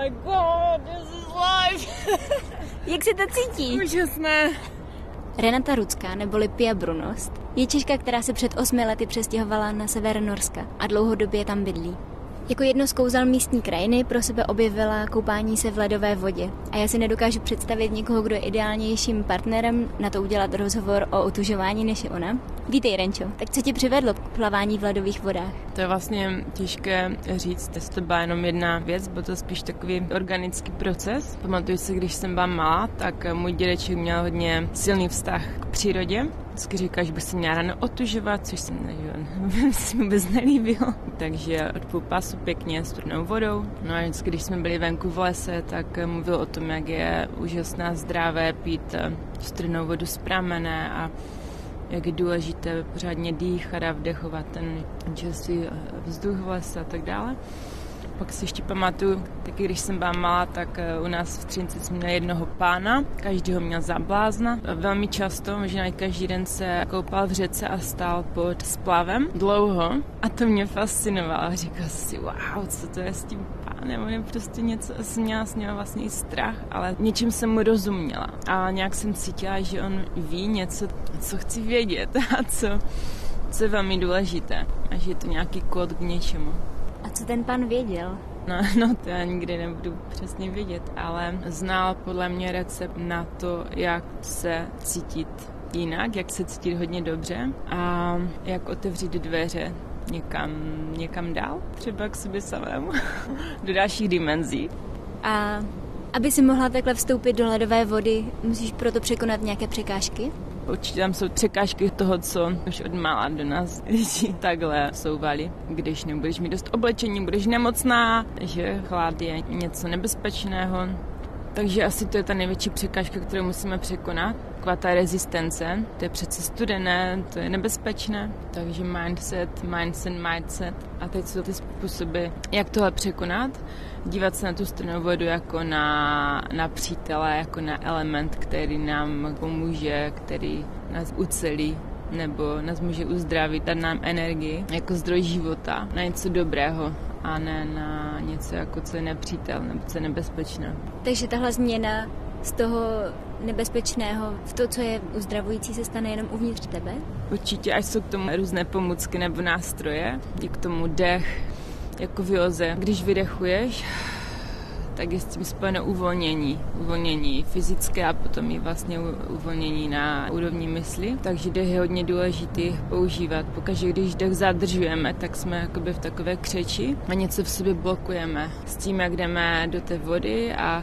my god, this is life. Jak se to cítí? Úžasné. Renata Rudská, neboli Pia Brunost, je Češka, která se před 8 lety přestěhovala na sever Norska a dlouhodobě tam bydlí. Jako jedno z kouzel místní krajiny pro sebe objevila koupání se v ledové vodě. A já si nedokážu představit někoho, kdo je ideálnějším partnerem na to udělat rozhovor o otužování než je ona. Vítej, Renčo. Tak co ti přivedlo k plavání v ledových vodách? To je vlastně těžké říct, jestli to byla jenom jedna věc, byl to spíš takový organický proces. Pamatuju si, když jsem byla malá, tak můj dědeček měl hodně silný vztah k přírodě. Vždycky říkal, že bych se měla ráno otužovat, což se mi vůbec nelíbilo. Takže od pásu pěkně studenou vodou. No a vždycky, když jsme byli venku v lese, tak mluvil o tom, jak je úžasná zdravé pít studenou vodu z pramene a jak je důležité pořádně dýchat a vdechovat ten čerstvý vzduch v lese a tak dále. Pak si ještě pamatuju, taky když jsem byla malá, tak u nás v Třinci jsme měli jednoho pána, každý ho měl za blázna. Velmi často, možná i každý den se koupal v řece a stál pod splavem dlouho a to mě fascinovalo. Říkala si, wow, co to je s tím pánem, on je prostě něco, jsem měla s ním vlastně i strach, ale něčím jsem mu rozuměla a nějak jsem cítila, že on ví něco, co chci vědět a co je velmi důležité a že je to nějaký kód k něčemu. A co ten pán věděl? No, to já nikdy nebudu přesně vědět, ale znal podle mě recept na to, jak se cítit jinak, jak se cítit hodně dobře a jak otevřít dveře někam dál, třeba k sobě samému, do dalších dimenzí. A aby si mohla takhle vstoupit do ledové vody, musíš proto překonat nějaké překážky? Určitě tam jsou překážky toho, co už od mála do nás lidi takhle souvali. Když nebudeš mít dost oblečení, budeš nemocná, že chlad je něco nebezpečného. Takže asi to je ta největší překážka, kterou musíme překonat. Taková ta rezistence, to je přece studené, to je nebezpečné. Takže mindset. A teď jsou ty způsoby, jak tohle překonat. Dívat se na tu studenou vodu jako na přítele, jako na element, který nám pomůže, který nás ucelí, nebo nás může uzdravit, dát nám energii, jako zdroj života, na něco dobrého a ne na něco, jako co je nepřítel, nebo co je nebezpečné. Takže tahle změna z toho nebezpečného v to, co je uzdravující, se stane jenom uvnitř tebe? Určitě, až jsou k tomu různé pomůcky nebo nástroje, je k tomu dech, jako v józe. Když vydechuješ, tak je s tím spojeno uvolnění fyzické a potom i vlastně uvolnění na úrovni mysli. Takže dech je hodně důležitý používat. Pokaždé, když dech zadržujeme, tak jsme jakoby v takové křeči a něco v sobě blokujeme. S tím, jak jdeme do té vody a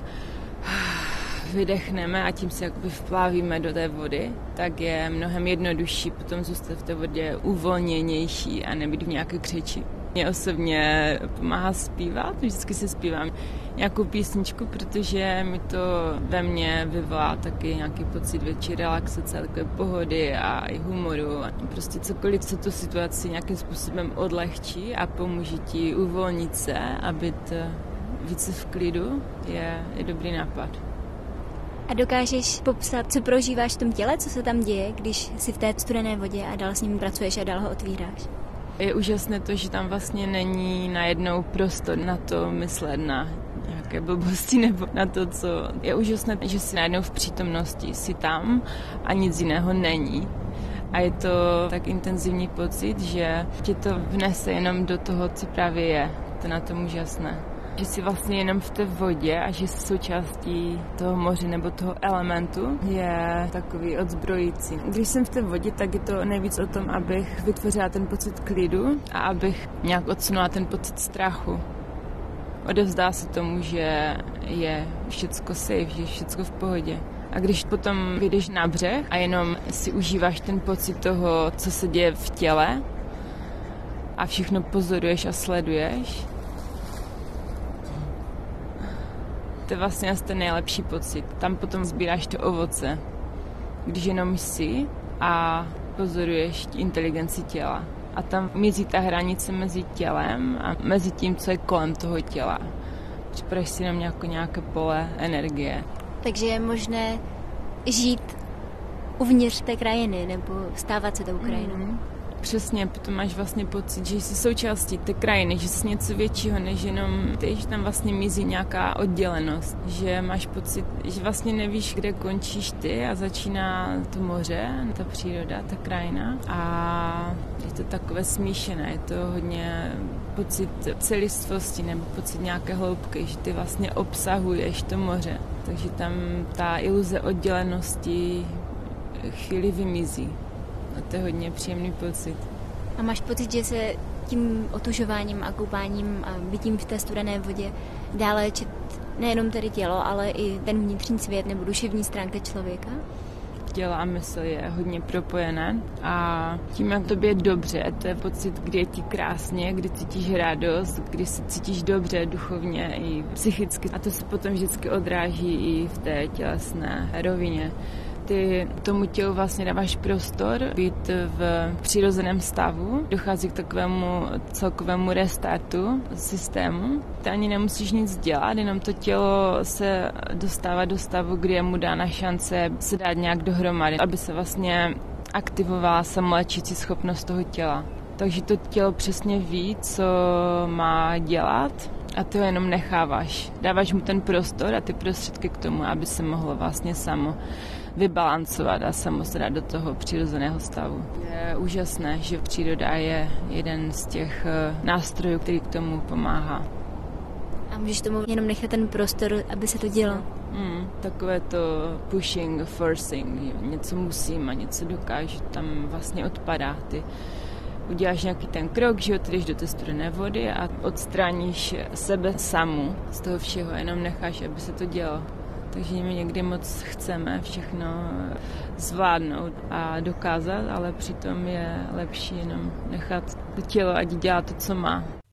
vydechneme a tím se jakoby vplávíme do té vody, tak je mnohem jednodušší potom zůstat v té vodě uvolněnější a nebýt v nějaké křeči. Mě osobně pomáhá zpívat, vždycky si zpívám nějakou písničku, protože mi to ve mně vyvolá taky nějaký pocit větší relaxace, takové pohody a i humoru. Prostě cokoliv, co tu situaci nějakým způsobem odlehčí a pomůže ti uvolnit se a být více v klidu, je dobrý nápad. A dokážeš popsat, co prožíváš v tom těle, co se tam děje, když jsi v té studené vodě a dál s ním pracuješ a dál ho otvíráš? Je úžasné to, že tam vlastně není najednou prostor na to myslet na nějaké blbosti nebo na to, co... Je úžasné, že jsi najednou v přítomnosti, jsi tam a nic jiného není. A je to tak intenzivní pocit, že tě to vnese jenom do toho, co právě je. To je na tom úžasné. Že jsi vlastně jenom v té vodě a že jsi součástí toho moře nebo toho elementu je takový odzbrojící. Když jsem v té vodě, tak je to nejvíc o tom, abych vytvořila ten pocit klidu a abych nějak odsunula ten pocit strachu. Odevzdá se tomu, že je všecko safe, že je všecko v pohodě. A když potom vyjdeš na břeh a jenom si užíváš ten pocit toho, co se děje v těle a všechno pozoruješ a sleduješ, to je vlastně asi ten nejlepší pocit. Tam potom sbíráš to ovoce. Když jenom jsi a pozoruješ inteligenci těla. A tam mizí ta hranice mezi tělem a mezi tím, co je kolem toho těla. Připravíš si jenom nějaké pole energie. Takže je možné žít uvnitř té krajiny nebo stávat se tou krajinou. Přesně, potom máš vlastně pocit, že jsi součástí té krajiny, že jsi něco většího, než jenom ty, že tam vlastně mizí nějaká oddělenost, že máš pocit, že vlastně nevíš, kde končíš ty a začíná to moře, ta příroda, ta krajina a je to takové smíšené, je to hodně pocit celistvosti nebo pocit nějaké hloubky, že ty vlastně obsahuješ to moře, takže tam ta iluze oddělenosti chvíli vymizí. A to je hodně příjemný pocit. A máš pocit, že se tím otužováním a koupáním a bytím v té studené vodě dá léčit nejenom tedy tělo, ale i ten vnitřní svět nebo duševní stránka člověka? Tělo a mysl je hodně propojené a tím, jak tobě je dobře, to je pocit, kdy je ti krásně, kdy cítíš radost, kdy se cítíš dobře duchovně i psychicky. A to se potom vždycky odráží i v té tělesné rovině. Ty tomu tělu vlastně dáváš prostor být v přirozeném stavu, dochází k takovému celkovému restartu systému. Ty ani nemusíš nic dělat, jenom to tělo se dostává do stavu, kdy je mu dána šance se dát nějak dohromady, aby se vlastně aktivovala samoléčící schopnost toho těla. Takže to tělo přesně ví, co má dělat a ty ho jenom necháváš. Dáváš mu ten prostor a ty prostředky k tomu, aby se mohlo vlastně samo vybalancovat a samo se dát do toho přirozeného stavu. Je úžasné, že příroda je jeden z těch nástrojů, který k tomu pomáhá. A můžeš tomu jenom nechat ten prostor, aby se to dělo? Takové to pushing, forcing, něco musím a něco dokážu, tam vlastně odpadá. Ty uděláš nějaký ten krok, že ty jdeš do té studené vody a odstráníš sebe samu z toho všeho, jenom necháš, aby se to dělo. Takže my někdy moc chceme všechno zvládnout a dokázat, ale přitom je lepší jenom nechat to tělo, ať dělá to, co má.